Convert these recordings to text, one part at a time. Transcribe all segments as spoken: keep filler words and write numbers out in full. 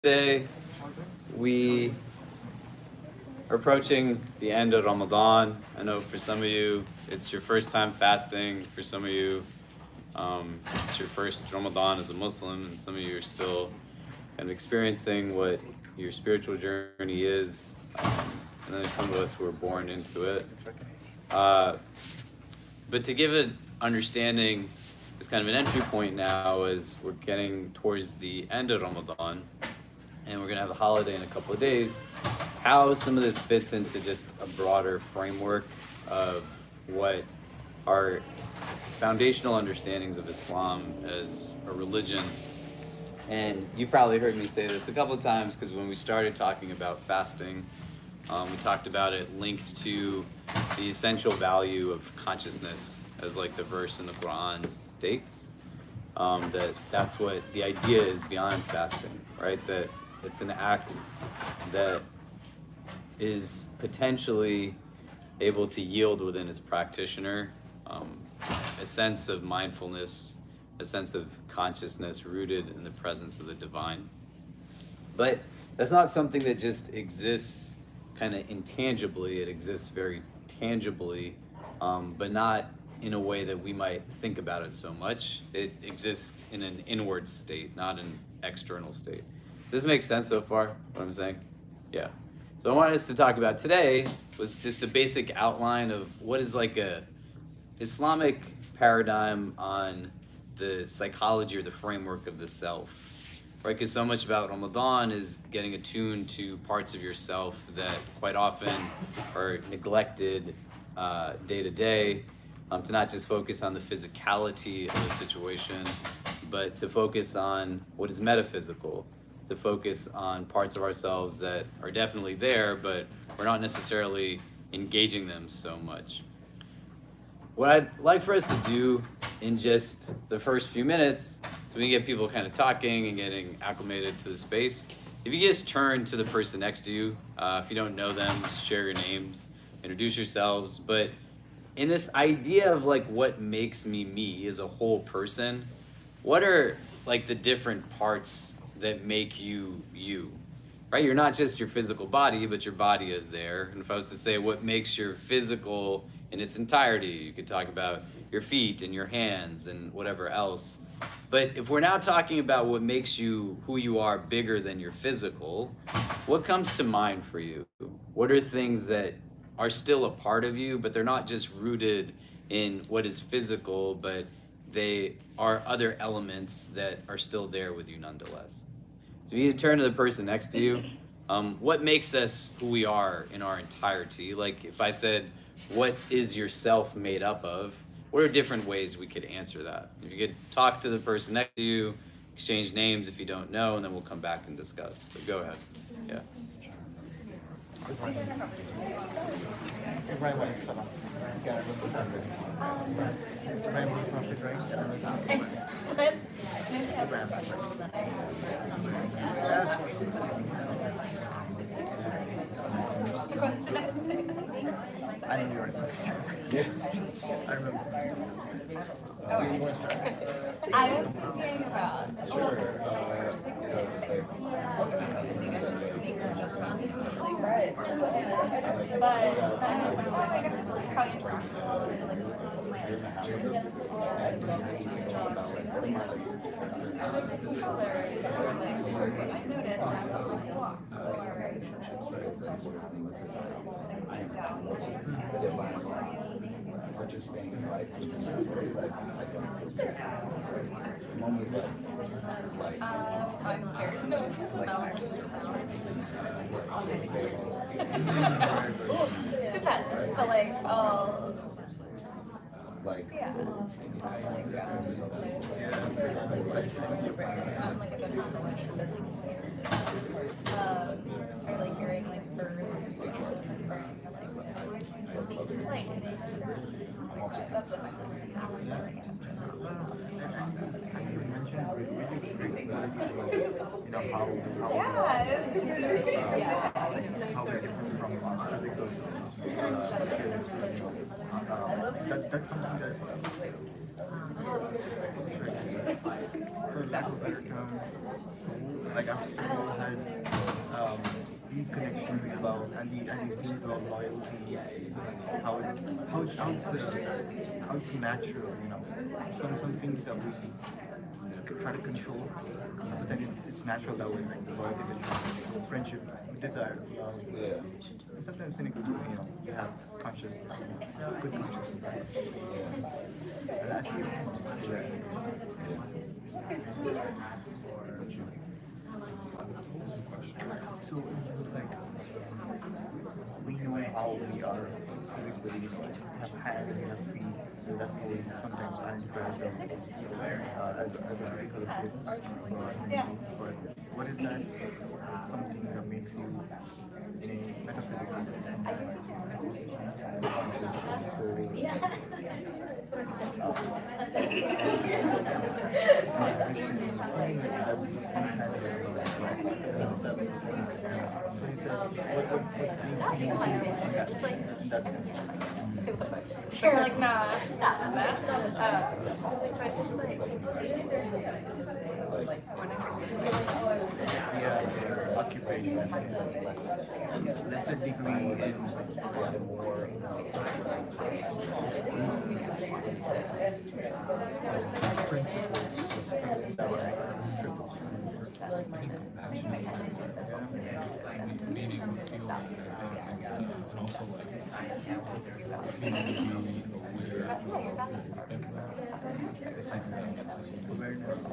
Today we are approaching the end of Ramadan. I know for some of you it's your first time fasting. For some of you um, it's your first Ramadan as a Muslim, and some of you are still kind of experiencing what your spiritual journey is. Um, and then there's some of us who are born into it. Uh, but to give an understanding, as kind of an entry point now, as we're getting towards the end of Ramadan, and we're gonna have a holiday in a couple of days, how some of this fits into just a broader framework of what our foundational understandings of Islam as a religion. And you probably heard me say this a couple of times, because when we started talking about fasting, um, we talked about it linked to the essential value of consciousness, as like the verse in the Quran states, um, that that's what the idea is behind fasting, right? That it's an act that is potentially able to yield within its practitioner um, a sense of mindfulness, a sense of consciousness rooted in the presence of the divine. But that's not something that just exists kind of intangibly. It exists very tangibly, um, but not in a way that we might think about it so much. It exists in an inward state, not an external state. Does this make sense so far, what I'm saying? Yeah. So I wanted us to talk about today was just a basic outline of what is like a Islamic paradigm on the psychology or the framework of the self, right? Because so much about Ramadan is getting attuned to parts of yourself that quite often are neglected uh, day to day, um, to not just focus on the physicality of the situation, but to focus on what is metaphysical, to focus on parts of ourselves that are definitely there, but we're not necessarily engaging them so much. What I'd like for us to do in just the first few minutes, so we can get people kind of talking and getting acclimated to the space, if you just turn to the person next to you, uh, if you don't know them, just share your names, introduce yourselves. But in this idea of like what makes me me as a whole person, what are like the different parts that make you you, right? You're not just your physical body, but your body is there. And if I was to say what makes your physical in its entirety, you could talk about your feet and your hands and whatever else. But if we're now talking about what makes you who you are bigger than your physical, what comes to mind for you? What are things that are still a part of you, but they're not just rooted in what is physical, but they are other elements that are still there with you nonetheless? So you need to turn to the person next to you. Um, what makes us who we are in our entirety? Like if I said, what is yourself made up of? What are different ways we could answer that? If you could talk to the person next to you, exchange names if you don't know, and then we'll come back and discuss. But go ahead. Yeah. I know yours. Yeah. I remember. I was thinking about. Sure. Right. But I was like, oh, I guess it's how you interact. I noticed I walk Participating in life. Moments like, like, Um, I'm curious. No, it just smells. Depends. So like, oh, like, yeah. Um, like a good um, or like hearing like birds or something like that's what You know how how yeah, it's uh, yeah. how we're different from physical uh, appearance. Uh, that, that's something that for lack of a better term, soul, like our soul has um, these connections about and, the, and these things about loyalty, how it's how it's how it's, uh, how it's natural, you know. Some some things that we could try to control, but then it's it's natural that way, like the loyalty, the trust, friendship, desire, love. Yeah. And sometimes in a good way, you know, you have conscious, good consciousness. Right? And that's so, like, we know how we are physically, you know, we have hands, we have feet, so that's how we sometimes aren't present uh, as, as a physical appearance. Yeah. But what is that something that makes you in a metaphysical Sure, like nah. That's uh, but just like yeah, occupations, lesser degree and more principles that I think compassion is yeah. meaning of feeling, I think, is, uh, and also like being able to be aware of what you think about. It's something that gets us into awareness.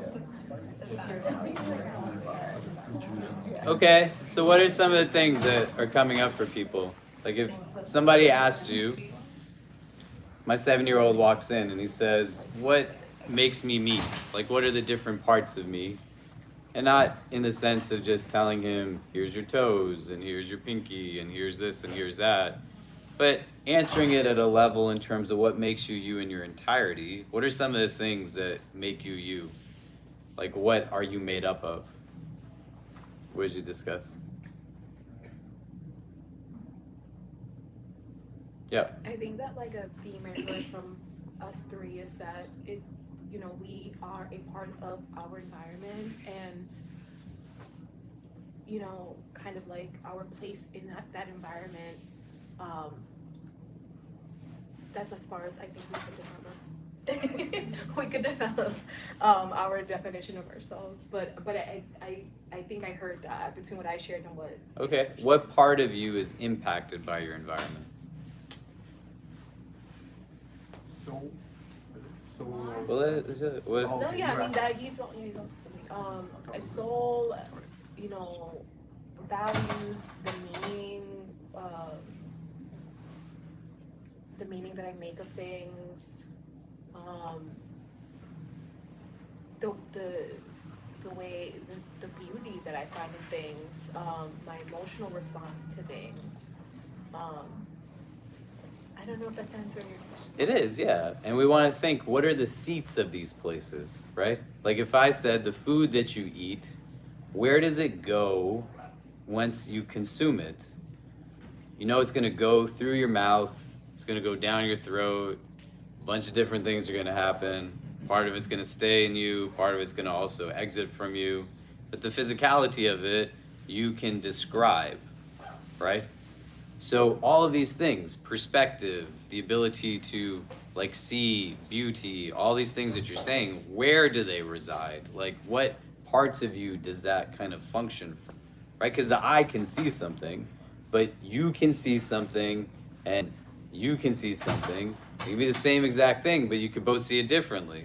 Okay, so what are some of the things that are coming up for people? Like if somebody asked you, my seven-year-old walks in and he says, what makes me me? Like what are the different parts of me? And not in the sense of just telling him, here's your toes, and here's your pinky, and here's this, and here's that. But answering it at a level in terms of what makes you you in your entirety. What are some of the things that make you you? Like what are you made up of? What did you discuss? Yep. I think that like a theme I heard from us three is that it, you know, we are a part of our environment and, you know, kind of like our place in that, that environment. Um, that's as far as I think we could develop. we could develop um, our definition of ourselves, but but I, I I think I heard that between what I shared and what. Okay. What part of you is impacted by your environment? So, so. Well, is it, what? Oh. No, yeah, I mean that he's not. He's not um, a soul, you know, values, the meaning, uh, the meaning that I make of things, um, the the the way the, the beauty that I find in things, um, my emotional response to things. Um, I don't know if that's answering your question. It is, yeah. And we want to think, what are the seats of these places, right? Like if I said the food that you eat, where does it go once you consume it? You know it's going to go through your mouth, it's going to go down your throat, a bunch of different things are going to happen. Part of it's going to stay in you, part of it's going to also exit from you. But the physicality of it, you can describe, right? So all of these things, perspective, the ability to like see beauty, all these things that you're saying, where do they reside? Like what parts of you does that kind of function from, right? Because the eye can see something, but you can see something and you can see something. It can be the same exact thing, but you could both see it differently.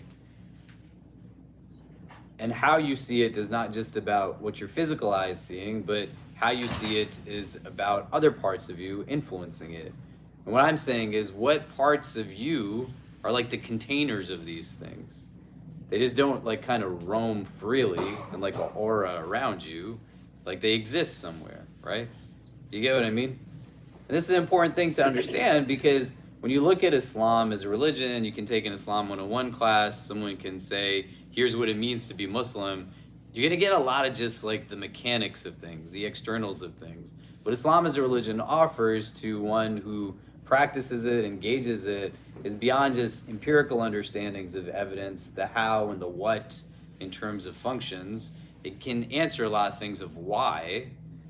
And how you see it is not just about what your physical eye is seeing, but how you see it is about other parts of you influencing it. And what I'm saying is what parts of you are like the containers of these things. They just don't like kind of roam freely and like an aura around you. Like they exist somewhere, right? Do you get what I mean? And this is an important thing to understand because when you look at Islam as a religion, you can take an Islam one oh one class, someone can say, here's what it means to be Muslim. You're gonna get a lot of just like the mechanics of things, the externals of things. What Islam as a religion offers to one who practices it, engages it, is beyond just empirical understandings of evidence, the how and the what in terms of functions. It can answer a lot of things of why,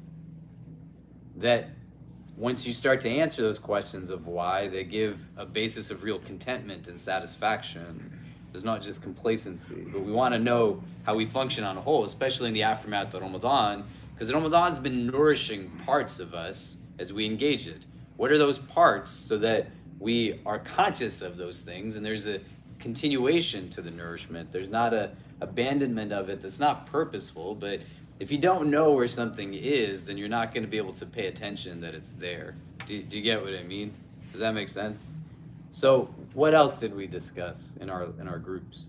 that once you start to answer those questions of why, they give a basis of real contentment and satisfaction. There's not just complacency, but we want to know how we function on a whole, especially in the aftermath of Ramadan, because Ramadan's been nourishing parts of us as we engage it. What are those parts so that we are conscious of those things, and there's a continuation to the nourishment. There's not a abandonment of it that's not purposeful, but if you don't know where something is, then you're not going to be able to pay attention that it's there. Do, do you get what I mean? Does that make sense? So what else did we discuss in our in our groups?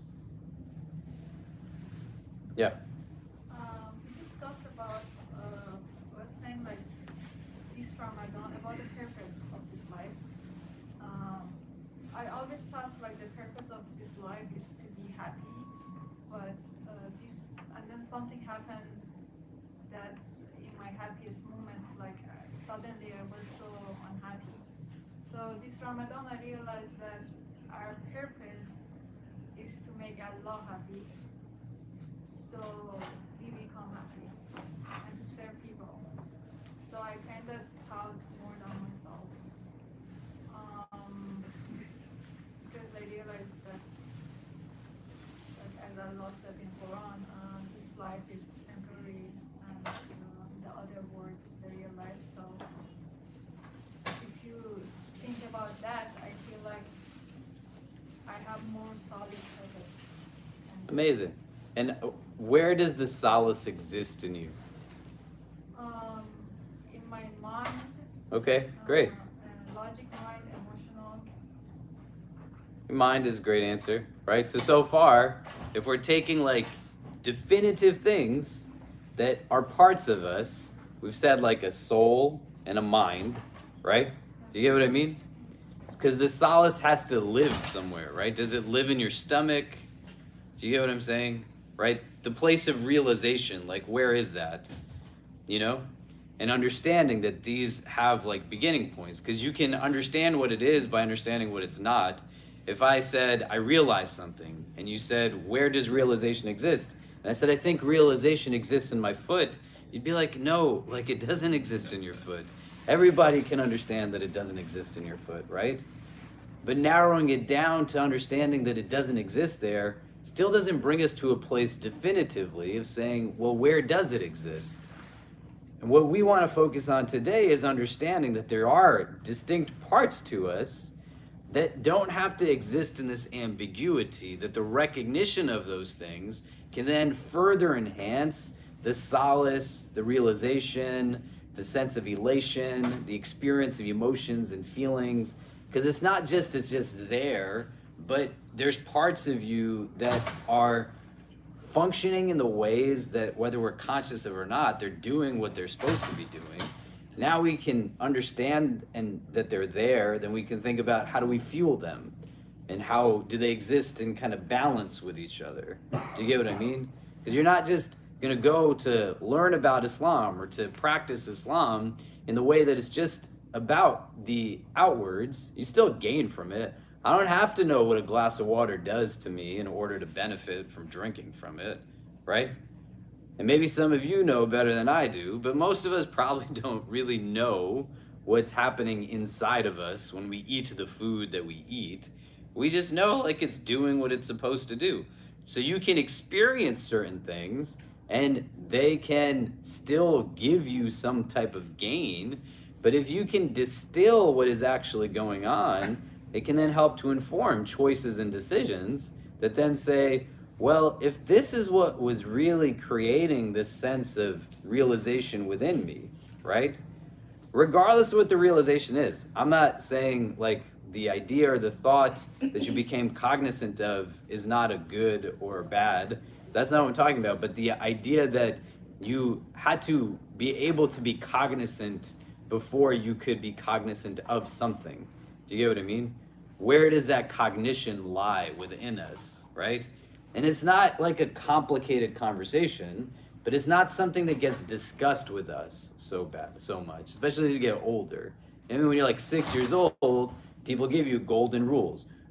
Yeah. Um, we discussed about, uh, let's say like this Ramadan, about the purpose of this life. Um, I always thought like the purpose of this life is to be happy, but uh, this, and then something happened that in my happiest moments, like uh, suddenly I was so unhappy. So this Ramadan I realized that our purpose is to make Allah happy. So we become happy and to serve people. So I kind of thought more than myself. Um, because I realized that, like as Allah said in Quran, uh, this life is temporary and uh, the other world is the real life. So if you think about that, I feel like I have more solid purpose. And Amazing. And where does the solace exist in you? Um, in my mind. Okay, great. Uh, and logic, mind, emotional. Mind is a great answer, right? So, so far, if we're taking like definitive things that are parts of us, we've said like a soul and a mind, right? Do you get what I mean? Because the solace has to live somewhere, right? Does it live in your stomach? Do you get what I'm saying? Right? The place of realization, like where is that? You know? And understanding that these have like beginning points, because you can understand what it is by understanding what it's not. If I said, I realize something, and you said, where does realization exist? And I said, I think realization exists in my foot, you'd be like, no, like it doesn't exist in your foot. Everybody can understand that it doesn't exist in your foot, right? But narrowing it down to understanding that it doesn't exist there still doesn't bring us to a place definitively of saying, well, where does it exist? And what we want to focus on today is understanding that there are distinct parts to us that don't have to exist in this ambiguity, that the recognition of those things can then further enhance the solace, the realization, the sense of elation, the experience of emotions and feelings, because it's not just it's just there, but there's parts of you that are functioning in the ways that, whether we're conscious of it or not, they're doing what they're supposed to be doing. Now we can understand and that they're there, then we can think about how do we fuel them and how do they exist in kind of balance with each other. Do you get what I mean? Because you're not just going to go to learn about Islam or to practice Islam in the way that it's just about the outwards. You still gain from it. I don't have to know what a glass of water does to me in order to benefit from drinking from it, right? And maybe some of you know better than I do, but most of us probably don't really know what's happening inside of us when we eat the food that we eat. We just know like it's doing what it's supposed to do. So you can experience certain things and they can still give you some type of gain, but if you can distill what is actually going on, it can then help to inform choices and decisions that then say, well, if this is what was really creating this sense of realization within me, right? Regardless of what the realization is, I'm not saying like the idea or the thought that you became cognizant of is not a good or bad. That's not what I'm talking about, but the idea that you had to be able to be cognizant before you could be cognizant of something. Do you get what I mean? Where does that cognition lie within us, right? And it's not like a complicated conversation, but it's not something that gets discussed with us so bad, so much, especially as you get older. I mean, when you're like six years old, people give you golden rules.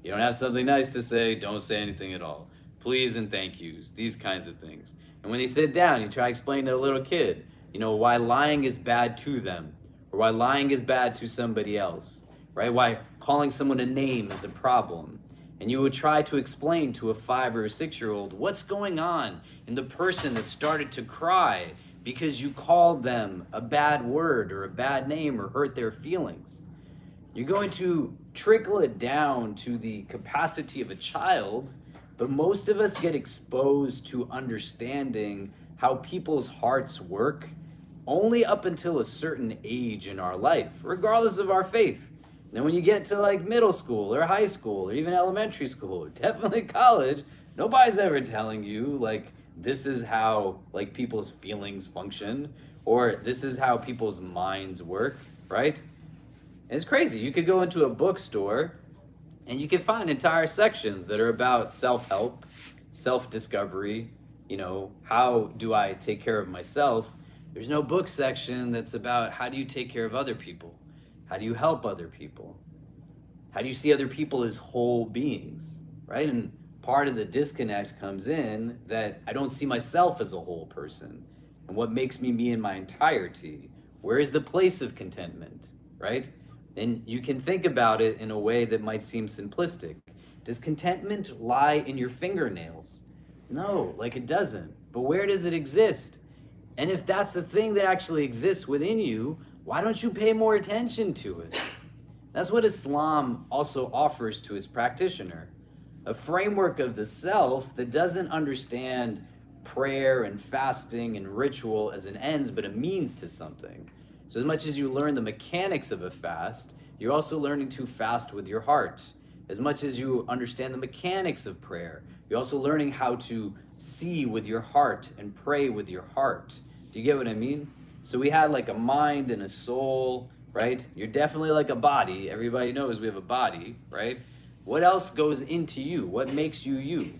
You don't have something nice to say, don't say anything at all. Please and thank yous, these kinds of things. And when they sit down, you try to explain to a little kid, you know, why lying is bad to them, or why lying is bad to somebody else, right? Why calling someone a name is a problem. And you would try to explain to a five or a six-year-old what's going on in the person that started to cry because you called them a bad word or a bad name or hurt their feelings. You're going to trickle it down to the capacity of a child, but most of us get exposed to understanding how people's hearts work only up until a certain age in our life, regardless of our faith. Then when you get to like middle school or high school or even elementary school, or definitely college, nobody's ever telling you like this is how like people's feelings function or this is how people's minds work, right? And it's crazy. You could go into a bookstore and you can find entire sections that are about self-help, self-discovery, you know, how do I take care of myself? There's no book section that's about how do you take care of other people? How do you help other people? How do you see other people as whole beings, right? And part of the disconnect comes in that I don't see myself as a whole person. And what makes me me in my entirety? Where is the place of contentment, right? And you can think about it in a way that might seem simplistic. Does contentment lie in your fingernails? No, like it doesn't. But where does it exist? And if that's the thing that actually exists within you, why don't you pay more attention to it? That's what Islam also offers to its practitioner. A framework of the self that doesn't understand prayer and fasting and ritual as an ends, but a means to something. So as much as you learn the mechanics of a fast, you're also learning to fast with your heart. As much as you understand the mechanics of prayer, you're also learning how to see with your heart and pray with your heart. Do you get what I mean? So we had like a mind and a soul, right? You're definitely like a body. Everybody knows we have a body, right? What else goes into you? What makes you you?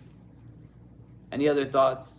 Any other thoughts?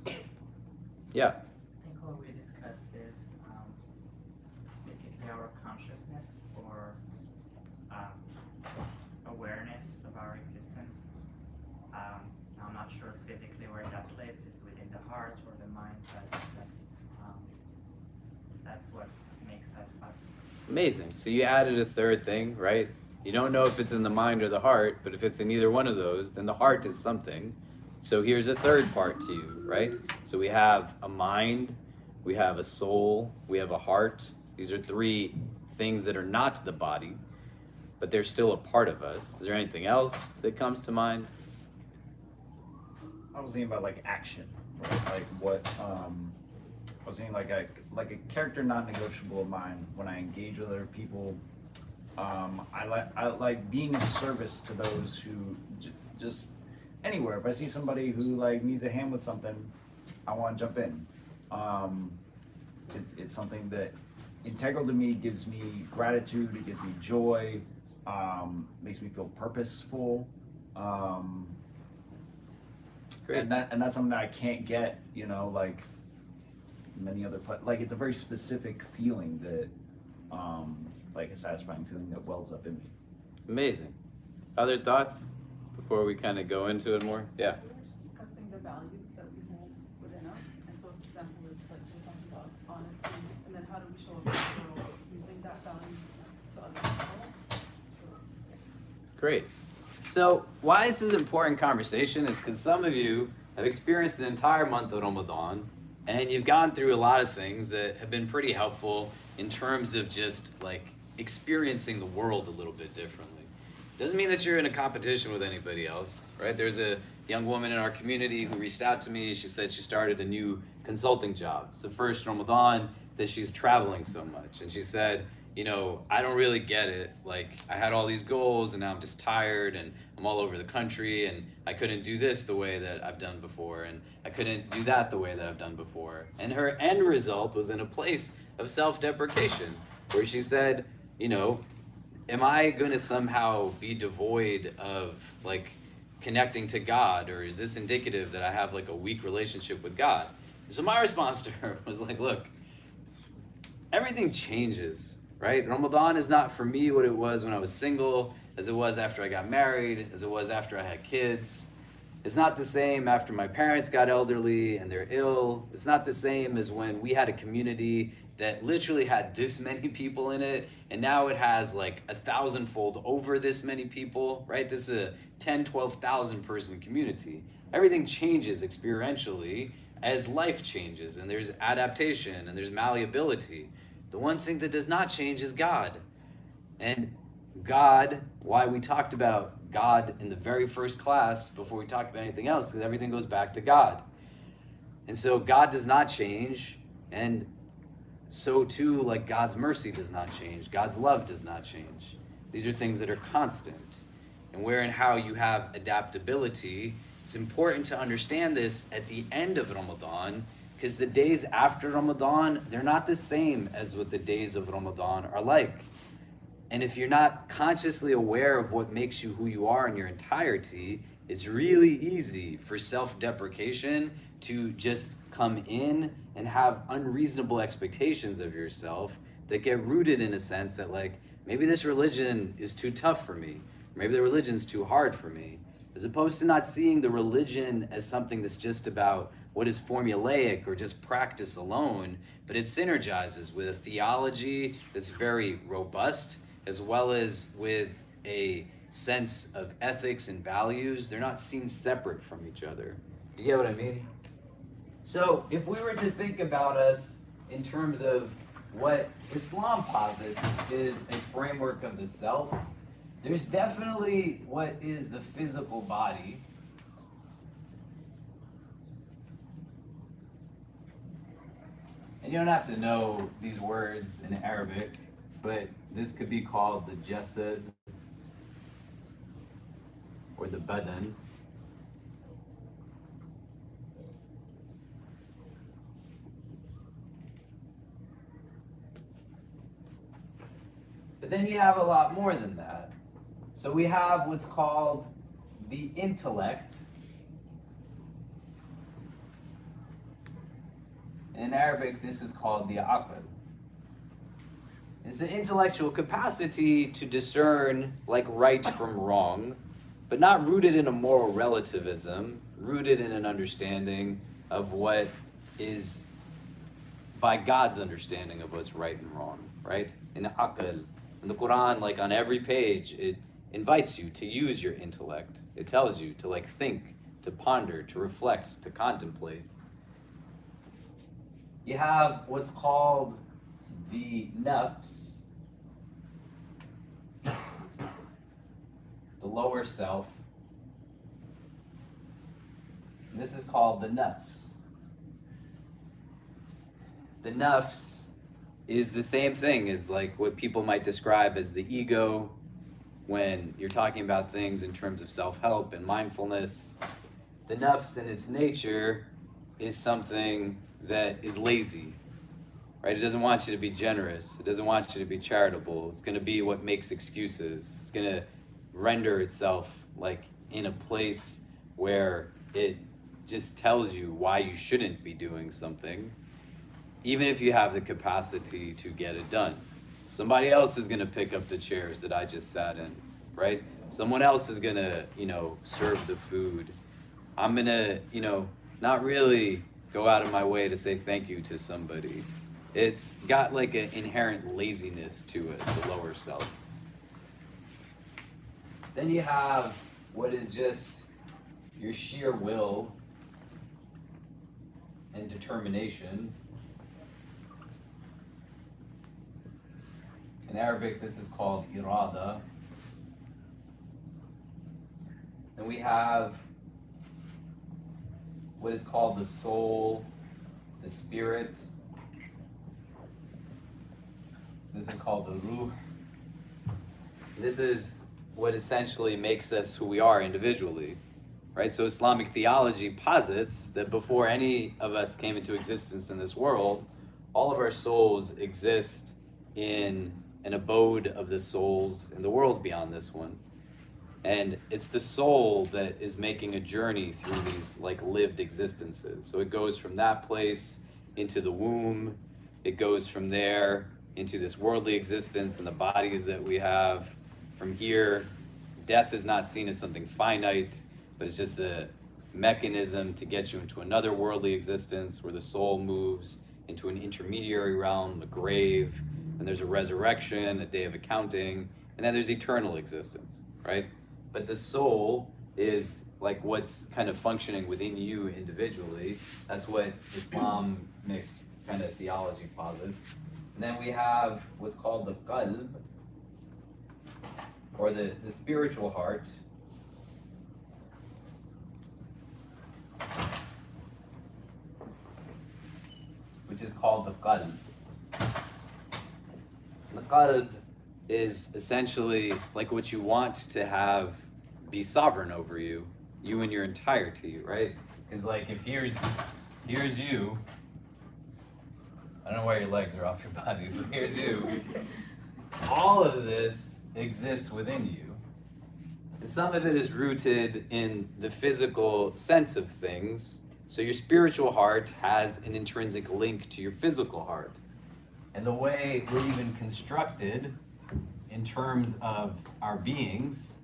Yeah. I think what we discussed is um, basically our consciousness or um, awareness of our existence. Um, I'm not sure physically where that lives. It's within the heart or the mind, but that's um, that's what makes us us. Amazing. So you added a third thing, right? You don't know if it's in the mind or the heart, but if it's in either one of those, then the heart is something. So here's a third part to you, right? So we have a mind, we have a soul, we have a heart. These are three things that are not the body, but they're still a part of us. Is there anything else that comes to mind? I was thinking about like action, right? Like what um, I was thinking like a like a character non-negotiable of mine when I engage with other people. Um, I like I like being of service to those who j- just anywhere. If I see somebody who like needs a hand with something, I want to jump in. Um, it, it's something that integral to me, gives me gratitude, it gives me joy, um, makes me feel purposeful. Um, Great. And that and that's something that I can't get, you know, like many other pla- like it's a very specific feeling that, um, like a satisfying feeling that wells up in me. Amazing. Other thoughts before we kind of go into it more? Yeah. We were just discussing the values that we hold within us, and so, for example, we're like we're talking about honesty, and then how do we show up in the world using that value to other people? So, Great. So why this is an important conversation is because some of you have experienced an entire month of Ramadan, and you've gone through a lot of things that have been pretty helpful in terms of just like experiencing the world a little bit differently. Doesn't mean that you're in a competition with anybody else, right? There's a young woman in our community who reached out to me. She said she started a new consulting job. It's the first Ramadan that she's traveling so much. And she said, you know, I don't really get it. Like, I had all these goals and now I'm just tired and I'm all over the country and I couldn't do this the way that I've done before and I couldn't do that the way that I've done before. And her end result was in a place of self-deprecation where she said, you know, am I going to somehow be devoid of like connecting to God, or is this indicative that I have like a weak relationship with God? So my response to her was like, look, everything changes right? Ramadan is not for me what it was when I was single, as it was after I got married, as it was after I had kids. It's not the same after my parents got elderly and they're ill. It's not the same as when we had a community that literally had this many people in it, and now it has like a thousandfold over this many people, right? This is a ten, twelve thousand person community. Everything changes experientially as life changes, and there's adaptation and there's malleability. The one thing that does not change is God. And God, why we talked about God in the very first class before we talked about anything else, because everything goes back to God. And so God does not change, and so too, like God's mercy does not change. God's love does not change. These are things that are constant. And where and how you have adaptability, it's important to understand this at the end of Ramadan, because the days after Ramadan, they're not the same as what the days of Ramadan are like. And if you're not consciously aware of what makes you who you are in your entirety, it's really easy for self-deprecation to just come in and have unreasonable expectations of yourself that get rooted in a sense that, like, maybe this religion is too tough for me. Maybe the religion's too hard for me. As opposed to not seeing the religion as something that's just about what is formulaic or just practice alone, but it synergizes with a theology that's very robust, as well as with a sense of ethics and values. They're not seen separate from each other. You get what I mean? So if we were to think about us in terms of what Islam posits is a framework of the self, there's definitely what is the physical body. And you don't have to know these words in Arabic, but this could be called the jasad or the badan. But then you have a lot more than that. So we have what's called the intellect. In Arabic, this is called the aql. It's the intellectual capacity to discern like right from wrong, but not rooted in a moral relativism, rooted in an understanding of what is by God's understanding of what's right and wrong, right? In aql. In the Quran, like on every page, it invites you to use your intellect. It tells you to like think, to ponder, to reflect, to contemplate. You have what's called the nafs, the lower self. And this is called the nafs. The nafs is the same thing as like what people might describe as the ego when you're talking about things in terms of self-help and mindfulness. The nafs in its nature is something that is lazy, right? It doesn't want you to be generous. It doesn't want you to be charitable. It's going to be what makes excuses. It's going to render itself like in a place where it just tells you why you shouldn't be doing something, even if you have the capacity to get it done. Somebody else is going to pick up the chairs that I just sat in, right? Someone else is going to, you know, serve the food. I'm going to, you know, not really go out of my way to say thank you to somebody. It's got like an inherent laziness to it, the lower self. Then you have what is just your sheer will and determination. In Arabic, this is called irada. And we have what is called the soul, the spirit. This is called the ruh. This is what essentially makes us who we are individually, right? So Islamic theology posits that before any of us came into existence in this world, all of our souls exist in an abode of the souls in the world beyond this one. And it's the soul that is making a journey through these like lived existences. So it goes from that place into the womb. It goes from there into this worldly existence and the bodies that we have. From here, death is not seen as something finite, but it's just a mechanism to get you into another worldly existence where the soul moves into an intermediary realm, the grave, and there's a resurrection, a day of accounting, and then there's eternal existence, right? But the soul is like what's kind of functioning within you individually. That's what Islamic kind of theology posits. And then we have what's called the qalb, or the, the spiritual heart. Which is called the qalb. The qalb is essentially like what you want to have be sovereign over you, you in your entirety, right? Because like if here's here's you, I don't know why your legs are off your body, but here's you. All of this exists within you. And some of it is rooted in the physical sense of things. So your spiritual heart has an intrinsic link to your physical heart. And the way we're even constructed in terms of our beings,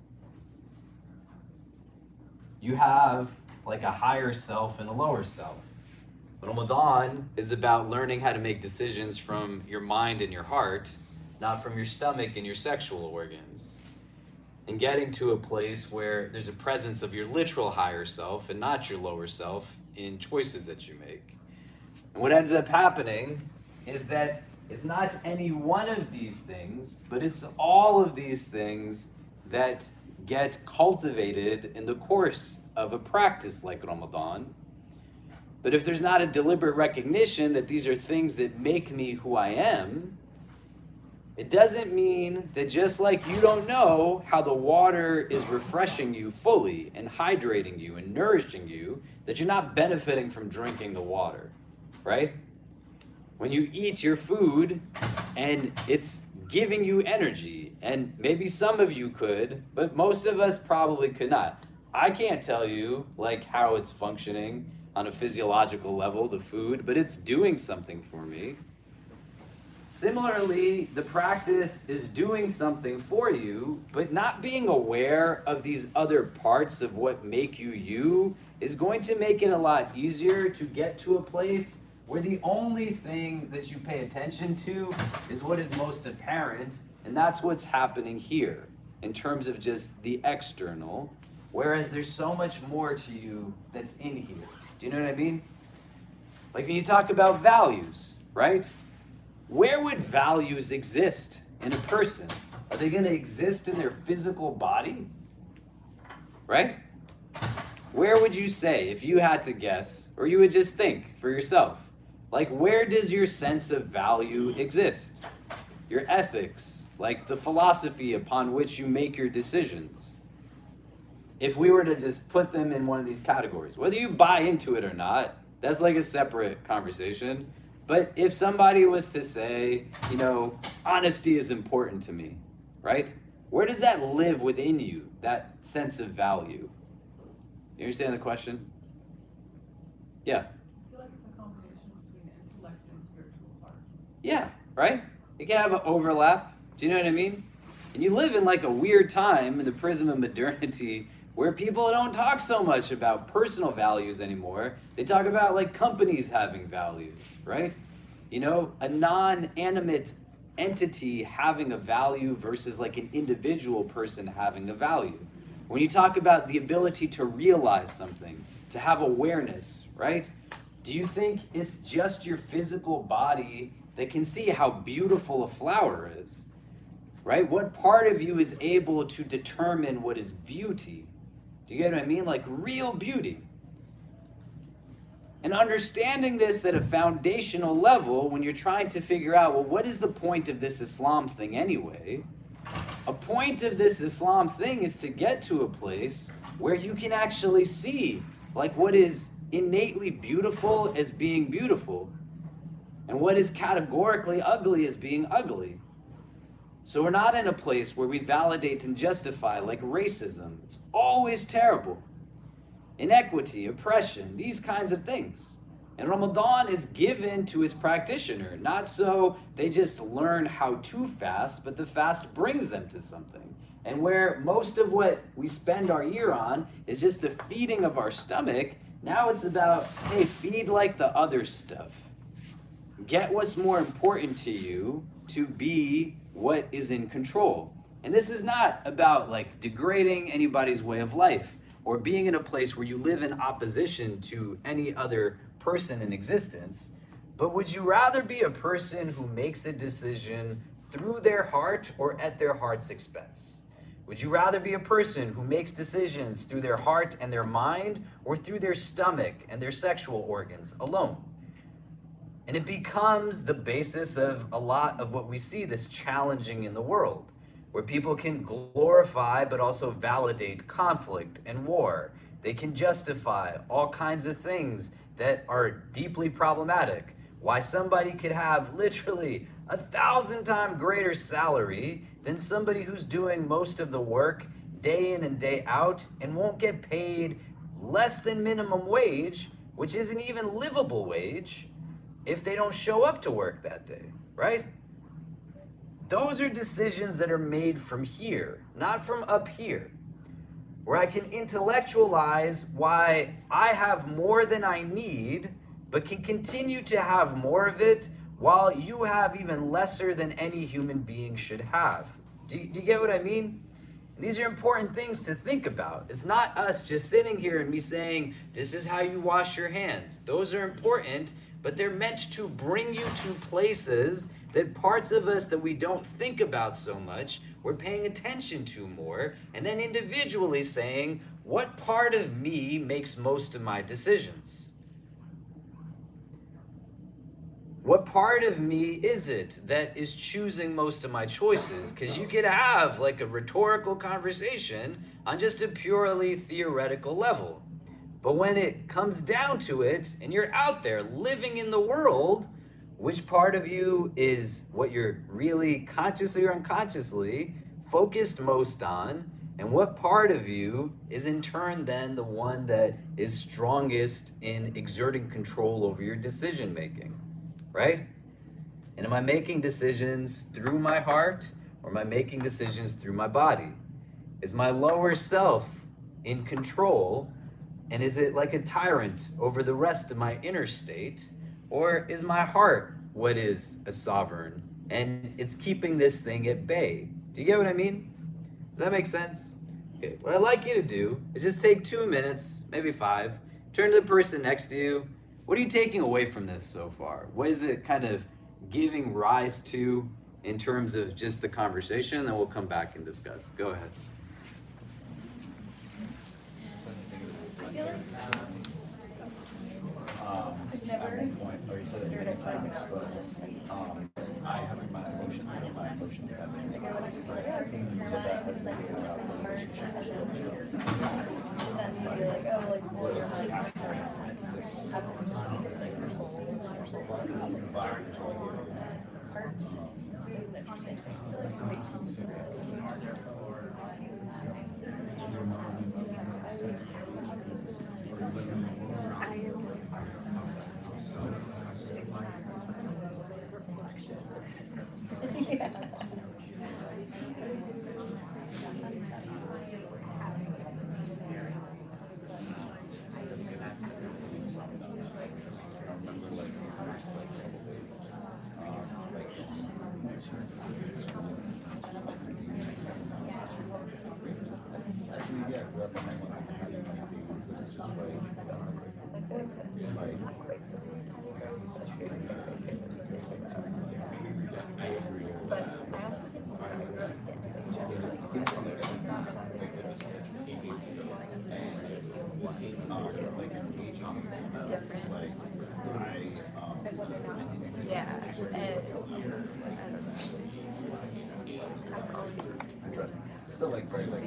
you have like a higher self and a lower self. But Ramadan is about learning how to make decisions from your mind and your heart, not from your stomach and your sexual organs. And getting to a place where there's a presence of your literal higher self and not your lower self in choices that you make. And what ends up happening is that it's not any one of these things, but it's all of these things that get cultivated in the course of a practice like Ramadan. But if there's not a deliberate recognition that these are things that make me who I am, it doesn't mean that just like you don't know how the water is refreshing you fully and hydrating you and nourishing you, that you're not benefiting from drinking the water, right? When you eat your food and it's giving you energy, and maybe some of you could, but most of us probably could not. I can't tell you like how it's functioning on a physiological level, the food, but it's doing something for me. Similarly, the practice is doing something for you, but not being aware of these other parts of what make you you is going to make it a lot easier to get to a place where the only thing that you pay attention to is what is most apparent, and that's what's happening here in terms of just the external, whereas there's so much more to you that's in here. Do you know what I mean? Like when you talk about values, right? Where would values exist in a person? Are they going to exist in their physical body? Right? Where would you say, if you had to guess, or you would just think for yourself, like where does your sense of value exist? Your ethics, like the philosophy upon which you make your decisions. If we were to just put them in one of these categories, whether you buy into it or not, that's like a separate conversation. But if somebody was to say, you know, honesty is important to me, right? Where does that live within you, that sense of value? You understand the question? Yeah. I feel like it's a combination between intellect and spiritual heart. Yeah, right? It can have an overlap. Do you know what I mean? And you live in like a weird time in the prism of modernity where people don't talk so much about personal values anymore. They talk about like companies having values, right? You know, a non-animate entity having a value versus like an individual person having a value. When you talk about the ability to realize something, to have awareness, right? Do you think it's just your physical body that can see how beautiful a flower is, right? What part of you is able to determine what is beauty? Do you get what I mean? Like real beauty. And understanding this at a foundational level, when you're trying to figure out, well, what is the point of this Islam thing anyway? A point of this Islam thing is to get to a place where you can actually see like what is innately beautiful as being beautiful and what is categorically ugly as being ugly. So we're not in a place where we validate and justify like racism. It's always terrible. Inequity, oppression, these kinds of things. And Ramadan is given to its practitioner, not so they just learn how to fast, but the fast brings them to something. And where most of what we spend our year on is just the feeding of our stomach, now it's about, hey, feed like the other stuff. Get what's more important to you to be what is in control. And this is not about like degrading anybody's way of life or being in a place where you live in opposition to any other person in existence, but would you rather be a person who makes a decision through their heart or at their heart's expense? Would you rather be a person who makes decisions through their heart and their mind or through their stomach and their sexual organs alone? And it becomes the basis of a lot of what we see that's challenging in the world, where people can glorify but also validate conflict and war. They can justify all kinds of things that are deeply problematic. Why somebody could have literally a thousand times greater salary than somebody who's doing most of the work day in and day out and won't get paid less than minimum wage, which isn't even livable wage, if they don't show up to work that day, right? Those are decisions that are made from here, not from up here, where I can intellectualize why I have more than I need, but can continue to have more of it while you have even lesser than any human being should have. Do you, do you get what I mean? These are important things to think about. It's not us just sitting here and me saying, this is how you wash your hands. Those are important, but they're meant to bring you to places that parts of us that we don't think about so much, we're paying attention to more, and then individually saying, what part of me makes most of my decisions? What part of me is it that is choosing most of my choices? Because you could have like a rhetorical conversation on just a purely theoretical level. But when it comes down to it, and you're out there living in the world, which part of you is what you're really consciously or unconsciously focused most on, and what part of you is in turn then the one that is strongest in exerting control over your decision making, right? And am I making decisions through my heart, or am I making decisions through my body? Is my lower self in control, and is it like a tyrant over the rest of my inner state? Or is my heart what is a sovereign and it's keeping this thing at bay? Do you get what I mean? Does that make sense? Okay, what I'd like you to do is just take two minutes, maybe five, turn to the person next to you. What are you taking away from this so far? What is it kind of giving rise to in terms of just the conversation? Then we'll come back and discuss. Go ahead. Um, at one point, or you said it many times, but um, I have my emotions, and my emotions have been right? And so that has made it about the relationship. What is after this Yeah, and interesting. Still like very like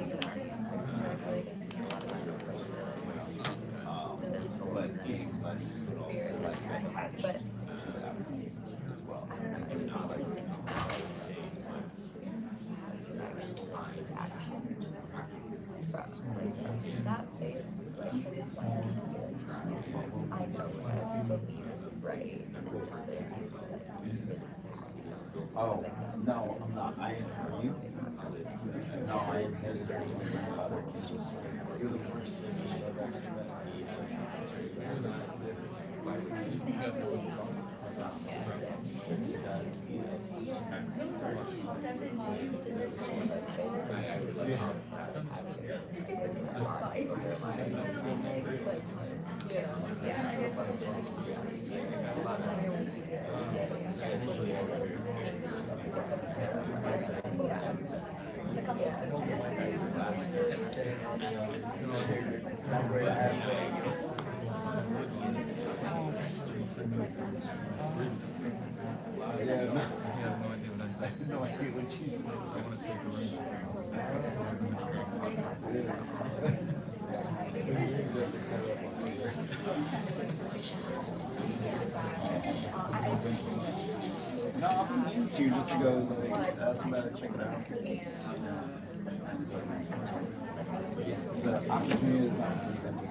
but being less like but that phase, like, I know Right. Oh, no, I'm not. I are you? No, I inherited it from my father. You're the first person I've He has no idea what I say. No idea what you said. So I want to take the ring No, I'm meaning to just to go like ask him about it, check it out. The opportunity is not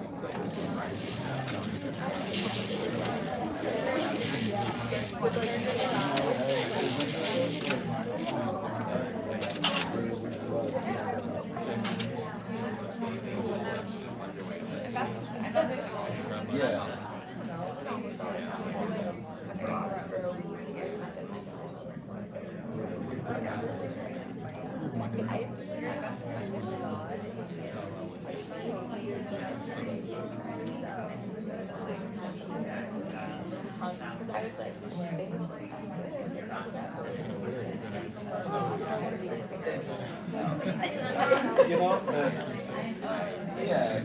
yeah. You know, uh, yeah.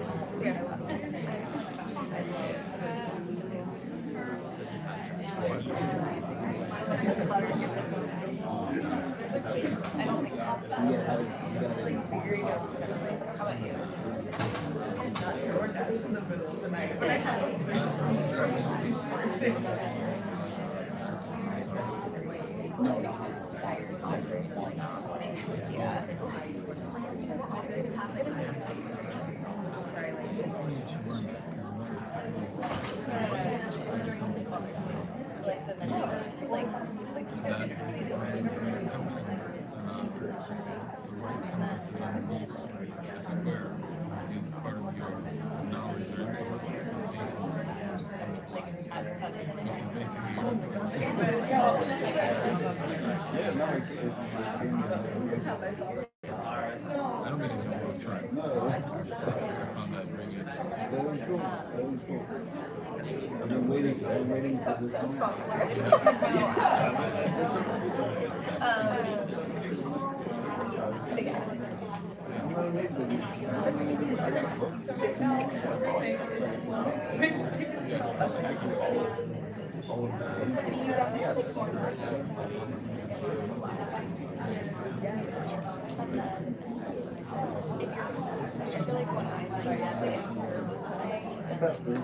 I don't get into a world track. I found that very good. That was cool. That was cool. I've been waiting. I've been waiting for this. I'm not amazing. That's the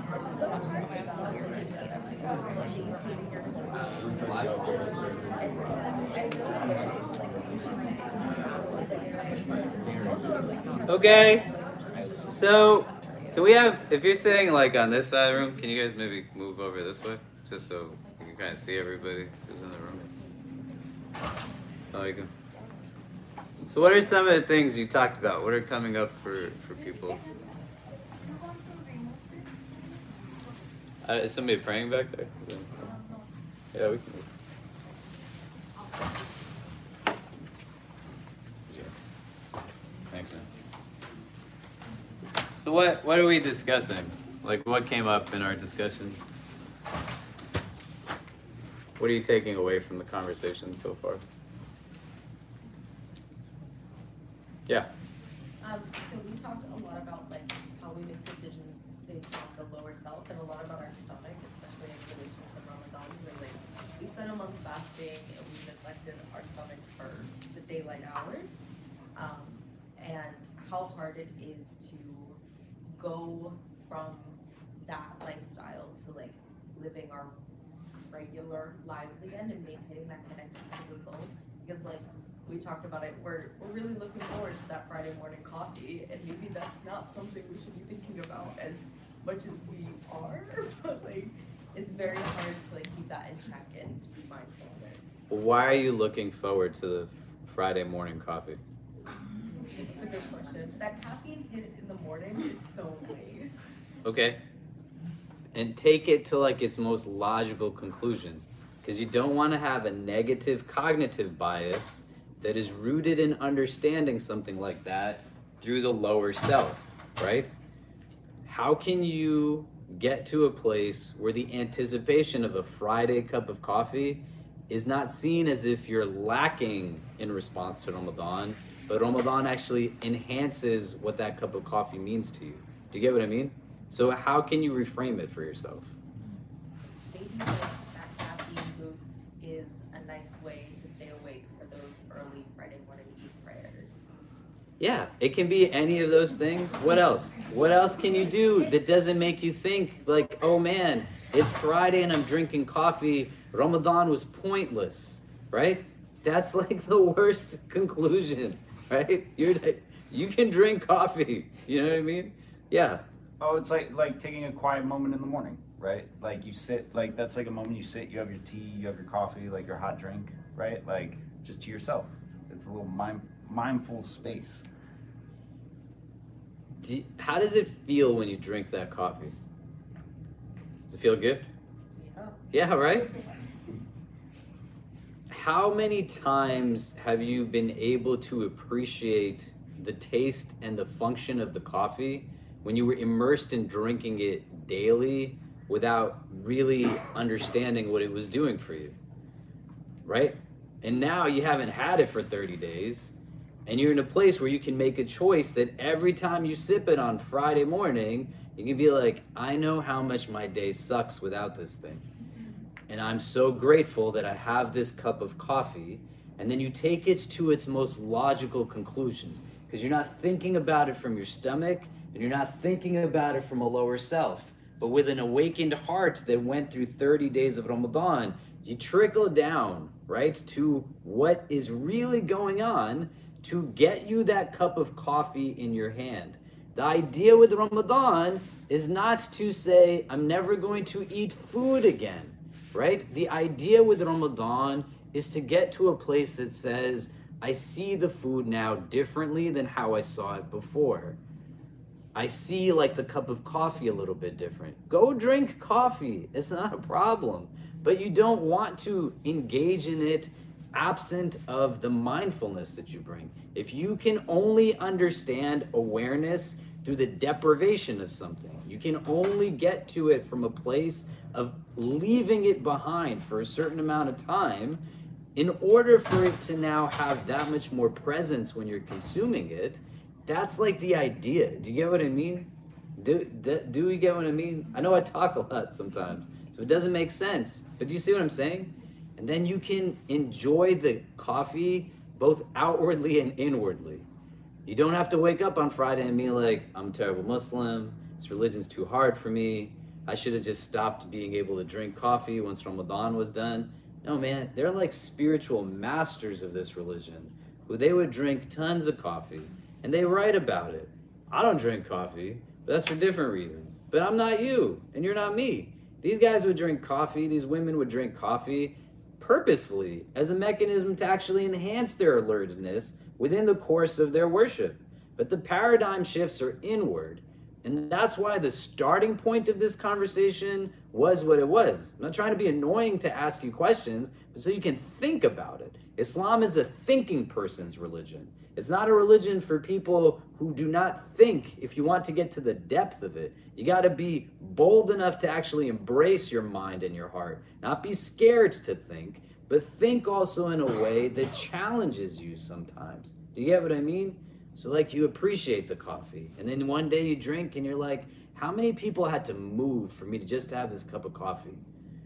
Okay, so can we have, if you're sitting like on this side of the room, can you guys maybe move over this way? Just so you can kind of see everybody who's in the room. Oh, you can. So what are some of the things you talked about? What are coming up for, for people? Uh, is somebody praying back there? Yeah, we can move. Thanks, man. So what what are we discussing? Like what came up in our discussions? What are you taking away from the conversation so far? Yeah. Um, so we talked a lot about like how we make decisions based on the lower self and a lot about our stomach, especially in relation to Ramadan, where like we spent a month fasting and we neglected our stomach for the daylight hours. Um, and how hard it is to go from that lifestyle to like living our regular lives again and maintaining that connection to the soul. Because like we talked about it, we're we're really looking forward to that Friday morning coffee, and maybe that's not something we should be thinking about as much as we are, but like it's very hard to like keep that in check and be mindful of it. Why are you looking forward to the Friday morning coffee? It's a good question. That caffeine hit in the morning is so nice. Okay. And take it to like its most logical conclusion. Because you don't want to have a negative cognitive bias that is rooted in understanding something like that through the lower self, right? How can you get to a place where the anticipation of a Friday cup of coffee is not seen as if you're lacking in response to Ramadan, but Ramadan actually enhances what that cup of coffee means to you? Do you get what I mean? So how can you reframe it for yourself? Maybe like that caffeine boost is a nice way to stay awake for those early Friday morning Eid prayers. Yeah, it can be any of those things. What else? What else can you do that doesn't make you think like, oh man, it's Friday and I'm drinking coffee. Ramadan was pointless, right? That's like the worst conclusion, right? You're you can drink coffee. You know what I mean? Yeah. Oh, it's like like taking a quiet moment in the morning, right? Like you sit, like that's like a moment you sit, you have your tea, you have your coffee, like your hot drink, right? Like just to yourself. It's a little mind, mindful space. Do you, how does it feel when you drink that coffee? Does it feel good? Yeah. Yeah, right? How many times have you been able to appreciate the taste and the function of the coffee when you were immersed in drinking it daily without really understanding what it was doing for you, right? And now you haven't had it for thirty days, and you're in a place where you can make a choice that every time you sip it on Friday morning, you can be like, I know how much my day sucks without this thing. And I'm so grateful that I have this cup of coffee. And then you take it to its most logical conclusion, because you're not thinking about it from your stomach, and you're not thinking about it from a lower self. But with an awakened heart that went through thirty days of Ramadan, you trickle down, right, to what is really going on to get you that cup of coffee in your hand. The idea with Ramadan is not to say, I'm never going to eat food again, right? The idea with Ramadan is to get to a place that says, I see the food now differently than how I saw it before. I see like the cup of coffee a little bit different. Go drink coffee. It's not a problem. But you don't want to engage in it absent of the mindfulness that you bring. If you can only understand awareness through the deprivation of something, you can only get to it from a place of leaving it behind for a certain amount of time in order for it to now have that much more presence when you're consuming it. That's like the idea. Do you get what I mean? Do, do, do we get what I mean? I know I talk a lot sometimes, so it doesn't make sense. But do you see what I'm saying? And then you can enjoy the coffee both outwardly and inwardly. You don't have to wake up on Friday and be like, I'm a terrible Muslim, this religion's too hard for me, I should have just stopped being able to drink coffee once Ramadan was done. No, man, they're like spiritual masters of this religion, who they would drink tons of coffee, and they write about it. I don't drink coffee, but that's for different reasons. But I'm not you, and you're not me. These guys would drink coffee, these women would drink coffee purposefully as a mechanism to actually enhance their alertness within the course of their worship. But the paradigm shifts are inward. And that's why the starting point of this conversation was what it was. I'm not trying to be annoying to ask you questions, but so you can think about it. Islam is a thinking person's religion. It's not a religion for people who do not think. If you want to get to the depth of it, you got to be bold enough to actually embrace your mind and your heart. Not be scared to think, but think also in a way that challenges you sometimes. Do you get what I mean? So like you appreciate the coffee, and then one day you drink and you're like, how many people had to move for me to just have this cup of coffee?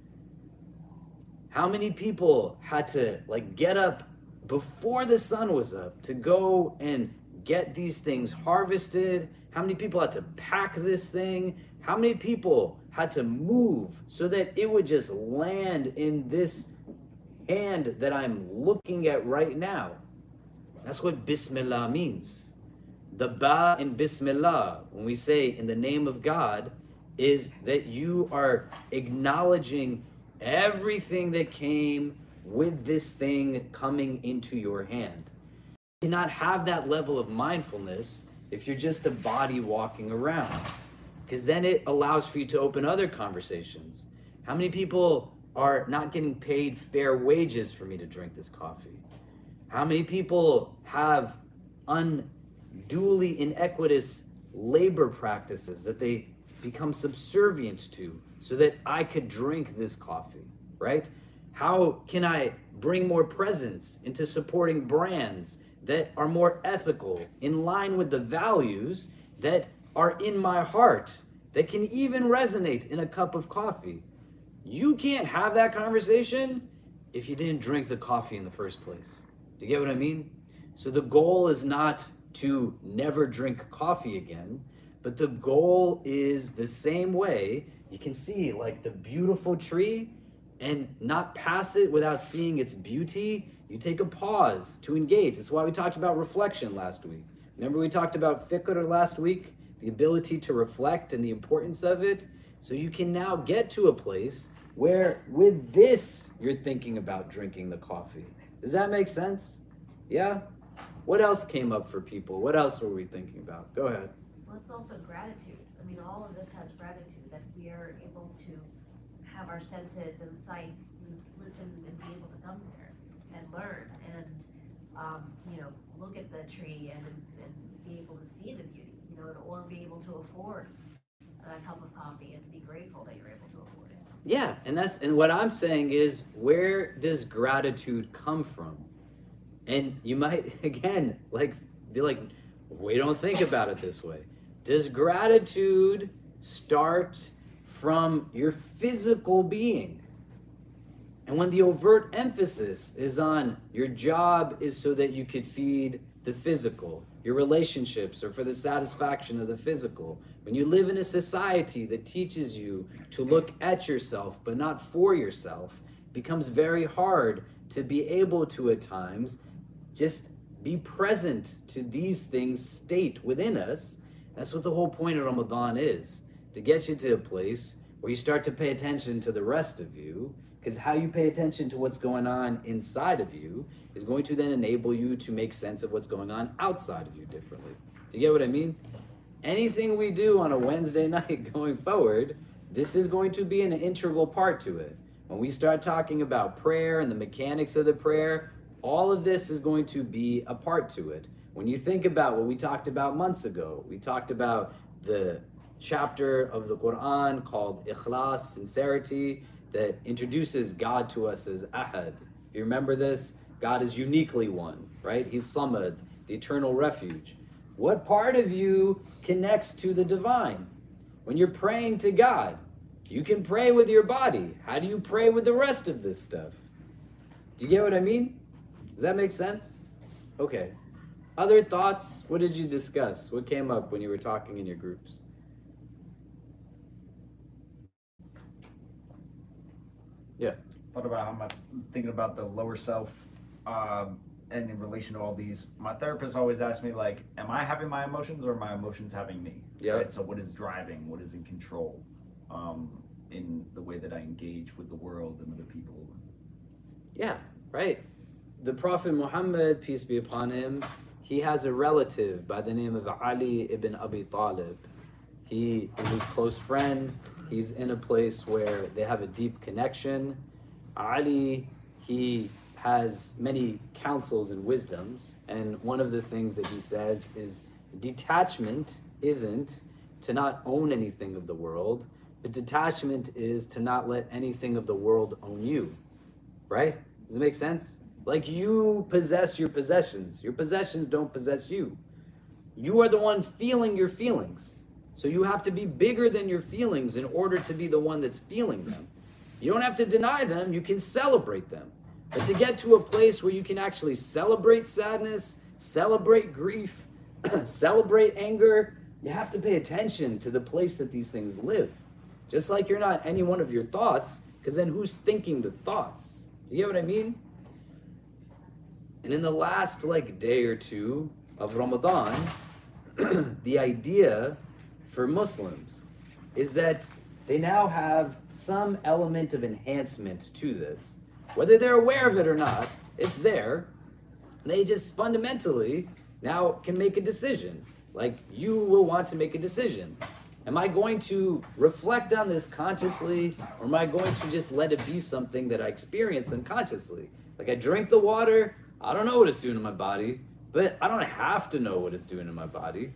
How many people had to like get up before the sun was up to go and get these things harvested? How many people had to pack this thing? How many people had to move so that it would just land in this hand that I'm looking at right now? That's what Bismillah means. The ba in Bismillah, when we say in the name of God, is that you are acknowledging everything that came with this thing coming into your hand. You cannot have that level of mindfulness if you're just a body walking around, because then it allows for you to open other conversations. How many people are not getting paid fair wages for me to drink this coffee? How many people have unduly inequitous labor practices that they become subservient to so that I could drink this coffee, right? How can I bring more presence into supporting brands that are more ethical, in line with the values that are in my heart, that can even resonate in a cup of coffee? You can't have that conversation if you didn't drink the coffee in the first place. Do you get what I mean? So the goal is not to never drink coffee again, but the goal is the same way. You can see like the beautiful tree and not pass it without seeing its beauty. You take a pause to engage. That's why we talked about reflection last week. Remember we talked about fikr last week, the ability to reflect and the importance of it. So you can now get to a place where with this, you're thinking about drinking the coffee. Does that make sense? Yeah? What else came up for people? What else were we thinking about? Go ahead. Well, it's also gratitude. I mean, all of this has gratitude, that we are able to have our senses and sights and listen and be able to come there and learn and, um, you know, look at the tree and, and be able to see the beauty, you know, or be able to afford a cup of coffee and to be grateful that you're able to afford it. Yeah, and that's and what I'm saying is, where does gratitude come from? And you might again like be like, we don't think about it this way. Does gratitude start from your physical being? And when the overt emphasis is on your job is so that you could feed the physical, your relationships are for the satisfaction of the physical. When you live in a society that teaches you to look at yourself but not for yourself, it becomes very hard to be able to at times just be present to these things state within us. That's what the whole point of Ramadan is, to get you to a place where you start to pay attention to the rest of you, because how you pay attention to what's going on inside of you is going to then enable you to make sense of what's going on outside of you differently. Do you get what I mean? Anything we do on a Wednesday night going forward, this is going to be an integral part to it. When we start talking about prayer and the mechanics of the prayer, all of this is going to be a part to it. When you think about what we talked about months ago, we talked about the chapter of the Quran called Ikhlas, sincerity, that introduces God to us as Ahad. If you remember this, God is uniquely one, right? He's Samad, the eternal refuge. What part of you connects to the divine? When you're praying to God, you can pray with your body. How do you pray with the rest of this stuff? Do you get what I mean? Does that make sense? Okay. Other thoughts? What did you discuss? What came up when you were talking in your groups? Yeah. Thought about how I'm thinking about the lower self, um, and in relation to all these. My therapist always asks me, like, am I having my emotions or are my emotions having me? Yeah. Right? So what is driving? What is in control um, in the way that I engage with the world and other people? Yeah, right. The Prophet Muhammad, peace be upon him, he has a relative by the name of Ali ibn Abi Talib. He is his close friend. He's in a place where they have a deep connection. Ali, he has many counsels and wisdoms, and one of the things that he says is detachment isn't to not own anything of the world, but detachment is to not let anything of the world own you, right? Does it make sense? Like, you possess your possessions. Your possessions don't possess you. You are the one feeling your feelings. So you have to be bigger than your feelings in order to be the one that's feeling them. You don't have to deny them, you can celebrate them. But to get to a place where you can actually celebrate sadness, celebrate grief, celebrate anger, you have to pay attention to the place that these things live. Just like you're not any one of your thoughts, because then who's thinking the thoughts? You get what I mean? And in the last like day or two of Ramadan, the idea for Muslims is that they now have some element of enhancement to this. Whether they're aware of it or not, it's there. They just fundamentally now can make a decision. Like, you will want to make a decision. Am I going to reflect on this consciously, or am I going to just let it be something that I experience unconsciously? Like, I drink the water, I don't know what it's doing in my body, but I don't have to know what it's doing in my body.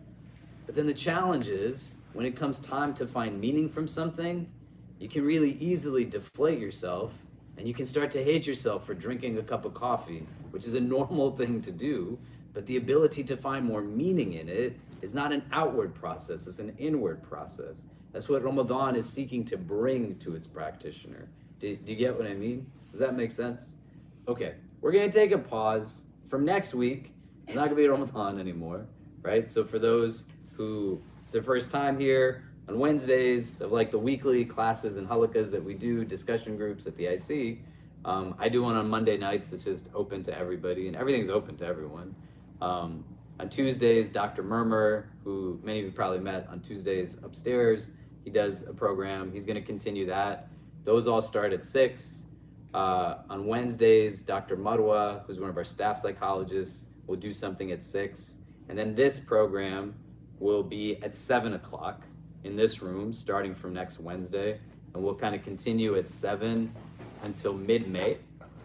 But then the challenge is, when it comes time to find meaning from something, you can really easily deflate yourself, and you can start to hate yourself for drinking a cup of coffee, which is a normal thing to do, but the ability to find more meaning in it is not an outward process, it's an inward process. That's what Ramadan is seeking to bring to its practitioner. Do, do you get what I mean? Does that make sense? Okay, we're gonna take a pause. From next week, it's not gonna be Ramadan anymore, right? So for those who, it's their first time here, on Wednesdays of like the weekly classes and halakas that we do, discussion groups at the I C, um, I do one on Monday nights that's just open to everybody, and everything's open to everyone. Um, on Tuesdays, Doctor Murmur, who many of you probably met on Tuesdays upstairs, he does a program. He's going to continue that. Those all start at six. Uh, on Wednesdays, Doctor Marwa, who's one of our staff psychologists, will do something at six. And then this program will be at seven o'clock in this room, starting from next Wednesday. And we'll kind of continue at seven until mid-May.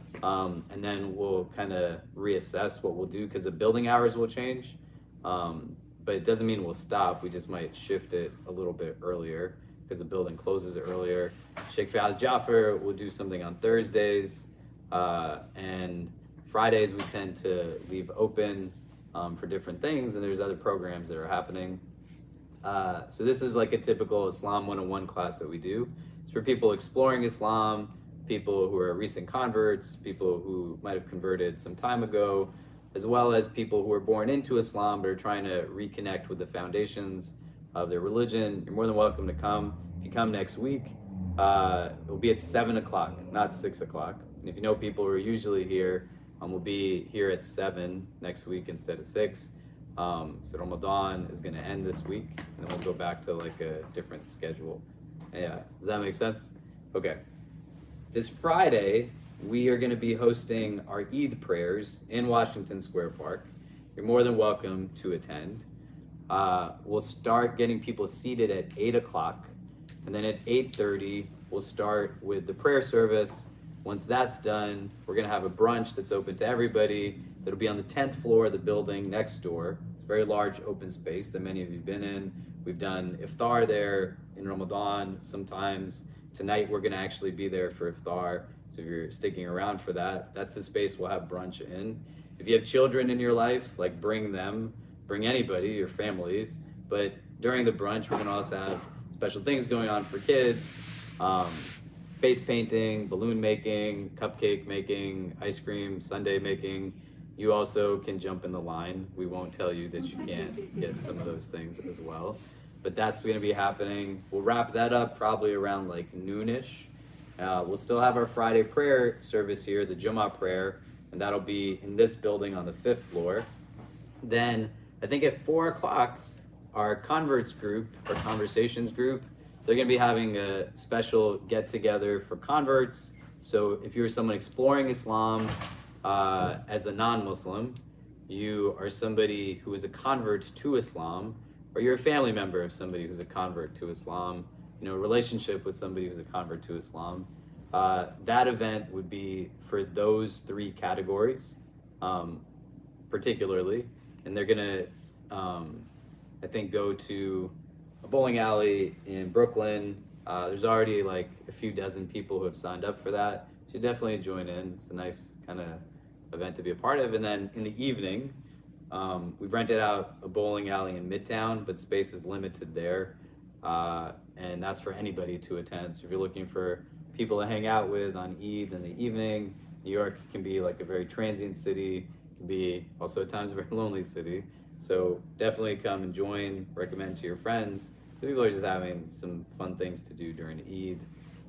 Um, and then we'll kind of reassess what we'll do, because the building hours will change. Um, but it doesn't mean we'll stop. We just might shift it a little bit earlier because the building closes earlier. Sheikh Fayaz Jaffer will do something on Thursdays. Uh, and Fridays we tend to leave open um, for different things. And there's other programs that are happening. Uh, so this is like a typical Islam one oh one class that we do. It's for people exploring Islam, people who are recent converts, people who might have converted some time ago, as well as people who are born into Islam but are trying to reconnect with the foundations of their religion. You're more than welcome to come. If you come next week, uh, it'll be at seven o'clock, not six o'clock. And if you know people who are usually here, um, we'll be here at seven next week instead of six. Um, so Ramadan is going to end this week, and then we'll go back to like a different schedule. Yeah, does that make sense? Okay. This Friday, we are going to be hosting our Eid prayers in Washington Square Park. You're more than welcome to attend. Uh, we'll start getting people seated at eight o'clock, and then at eight thirty, we'll start with the prayer service. Once that's done, we're going to have a brunch that's open to everybody. That'll be on the tenth floor of the building next door. It's a very large open space that many of you have been in. We've done iftar there in Ramadan sometimes. Tonight we're going to actually be there for iftar. So if you're sticking around for that, that's the space we'll have brunch in. If you have children in your life, like bring them, bring anybody, your families. But during the brunch, we're going to also have special things going on for kids. Um, face painting, balloon making, cupcake making, ice cream, sundae making. You also can jump in the line. We won't tell you that you can't get some of those things as well. But that's going to be happening. We'll wrap that up probably around like noonish. Uh, we'll still have our Friday prayer service here, the Jummah prayer, and that'll be in this building on the fifth floor. Then I think at four o'clock, our converts group, our conversations group, they're going to be having a special get together for converts. So if you're someone exploring Islam uh, as a non-Muslim, you are somebody who is a convert to Islam, or you're a family member of somebody who's a convert to Islam, you know, a relationship with somebody who's a convert to Islam, uh, that event would be for those three categories, um, particularly. And they're gonna, um, I think, go to a bowling alley in Brooklyn. Uh, there's already like a few dozen people who have signed up for that. So definitely join in. It's a nice kind of event to be a part of. And then in the evening, um, we've rented out a bowling alley in Midtown, but space is limited there. Uh, and that's for anybody to attend. So if you're looking for people to hang out with on Eid in the evening, New York can be like a very transient city, it can be also at times a very lonely city. So definitely come and join, recommend to your friends. People are just having some fun things to do during Eid.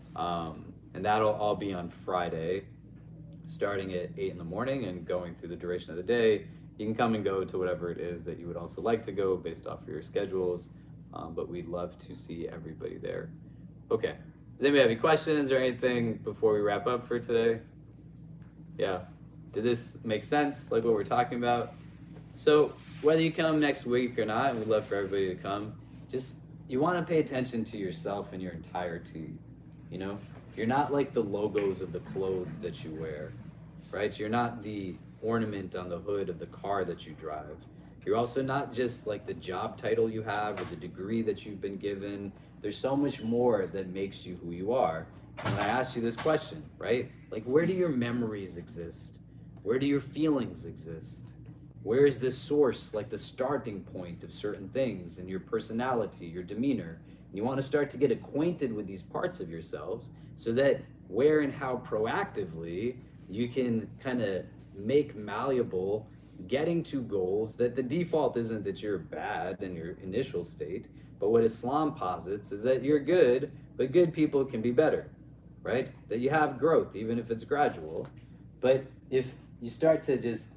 Um, and that'll all be on Friday, starting at eight in the morning and going through the duration of the day. You can come and go to whatever it is that you would also like to go based off of your schedules. Um, but we'd love to see everybody there. Okay. Does anybody have any questions or anything before we wrap up for today? Yeah. Did this make sense, like what we're talking about? So whether you come next week or not, we'd love for everybody to come. Just, you want to pay attention to yourself and your entirety. You know, you're not like the logos of the clothes that you wear, right? You're not the ornament on the hood of the car that you drive. You're also not just like the job title you have or the degree that you've been given. There's so much more that makes you who you are. And I asked you this question, right? Like, where do your memories exist? Where do your feelings exist? Where is this source, like the starting point of certain things in your personality, your demeanor? And you want to start to get acquainted with these parts of yourselves so that where and how proactively you can kind of make malleable getting to goals that the default isn't that you're bad in your initial state, but what Islam posits is that you're good, but good people can be better, right? That you have growth, even if it's gradual. But if you start to just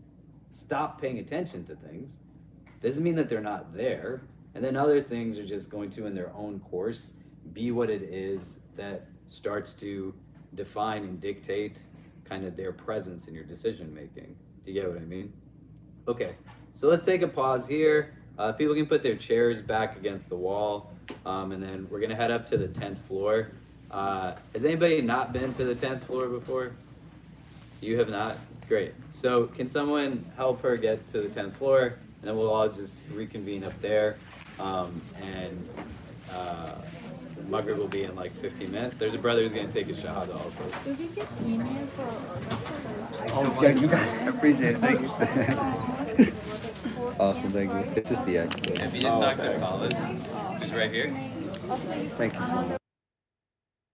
stop paying attention to things, doesn't mean that they're not there. And then other things are just going to, in their own course, be what it is that starts to define and dictate kind of their presence in your decision making. Do you get what I mean? Okay, so let's take a pause here. Uh, people can put their chairs back against the wall, um, and then we're gonna head up to the tenth floor. Uh, has anybody not been to the tenth floor before? You have not? Great. So can someone help her get to the tenth floor, and then we'll all just reconvene up there. Um, and uh, Maghrib will be in like fifteen minutes. There's a brother who's gonna take a shahada also. Did we get email for Thanks so much. you guys. I appreciate it. Thank you. Awesome, thank you. It's just the act. If you just talk to Khalid, who's right here. Thank you so much.